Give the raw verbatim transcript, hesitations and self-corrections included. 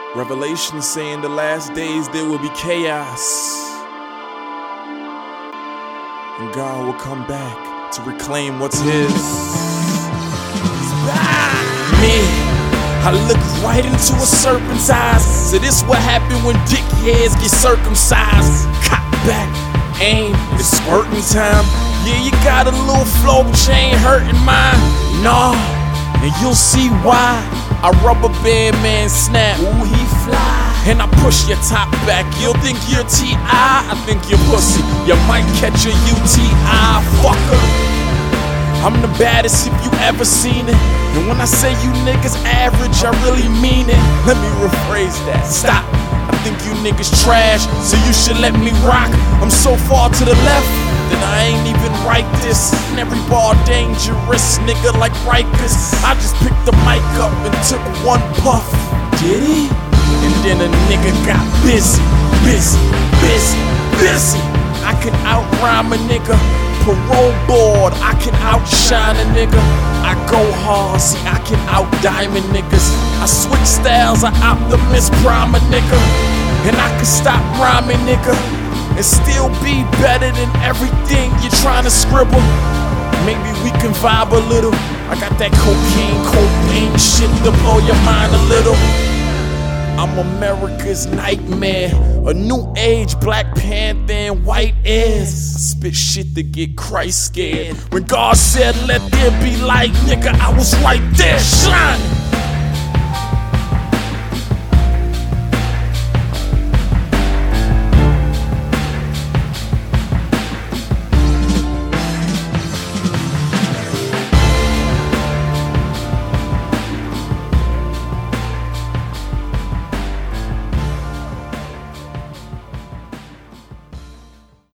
Revelation saying the last days there will be chaos, and God will come back to reclaim what's His. Me, I look right into a serpent's eyes. So this what happened when dickheads get circumcised. Cock back, aim, it's squirting time. Yeah, you got a little flow, but you ain't hurting mine. Nah, and you'll see why. I rubber band man snap, ooh he fly. And I push your top back, you'll think you're T I I think you're pussy, you might catch a U T I, fucker. I'm the baddest if you ever seen it. And when I say you niggas average, I really mean it. Let me rephrase that, stop. I think you niggas trash, so you should let me rock. I'm so far to the left that I ain't even write this. And every ball dangerous, nigga like Rikers. I just picked the mic up and took one puff. Did he? And then a nigga got busy, busy, busy, busy. I can out-rhyme a nigga, parole board, I can outshine a nigga. I go hard, see I can out-diamond niggas. I switch styles, I optimist prime a nigga. And I can stop rhyming nigga and still be better than everything you're trying to scribble. Maybe we can vibe a little. I got that cocaine, cocaine shit to blow your mind a little. I'm America's nightmare, a new age Black Panther and white airs. I spit shit to get Christ scared. When God said let there be light, nigga, I was right there shining.